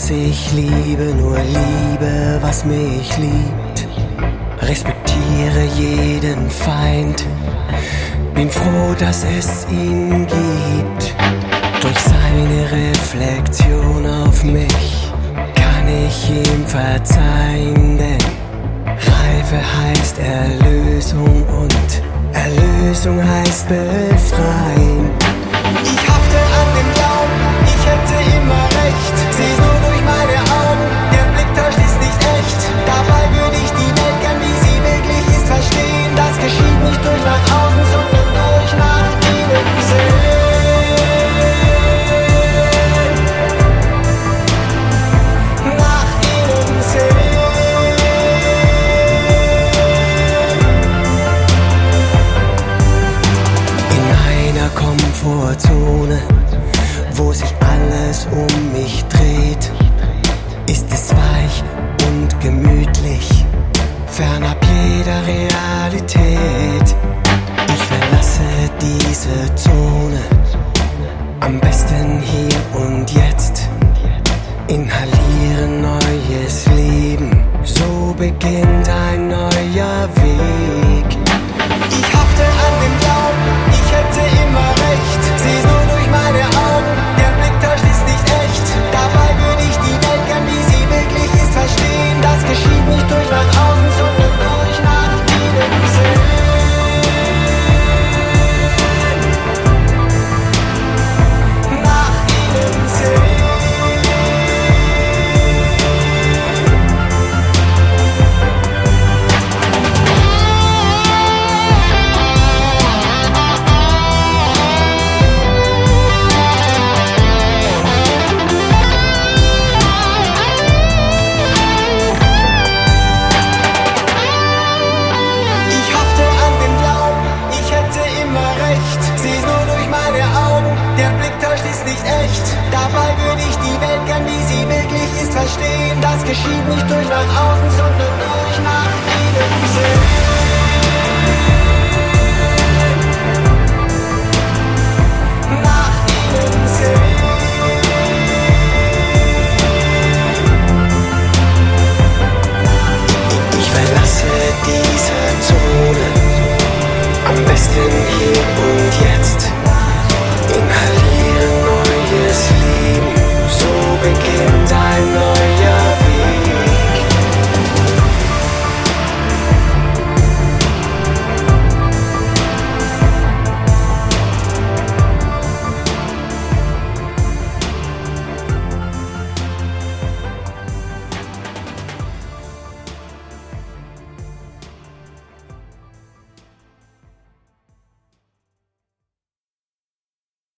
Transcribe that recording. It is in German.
was ich liebe, nur liebe, was mich liebt. Respektiere jeden Feind, bin froh, dass es ihn gibt. Durch seine Reflexion auf mich kann ich ihm verzeihen, denn Reife heißt Erlösung und Erlösung heißt befreien. Ich hafte an dem Glauben, ich hätte immer recht. Seh's nur durch meine Augen, der Blick täuscht, ist nicht echt. Dabei würde ich die Welt gern, wie sie wirklich ist, verstehen. Das geschieht nicht durch nach außen, sondern durch nach innen sehen. Nach innen sehen. In meiner Komfortzone, wo sich alles um mich dreht, ist es weich und gemütlich, fernab jeder Realität. Ich verlasse diese Zone, am besten hier und jetzt. Inhaliere neues Leben, so beginnt ein neuer Weg. Ich hafte an dem Glauben, ich hätte immer recht. Seh's nur durch meine Augen, der Blick täuscht, ist nicht echt. Dabei würde ich die Welt gern, wie sie wirklich ist, verstehen. Das geschieht nicht durch nach außen, sondern durch nach innen sehen. Nach innen sehen. Dabei würde ich die Welt gern, wie sie wirklich ist, verstehen. Das geschieht nicht durch nach außen.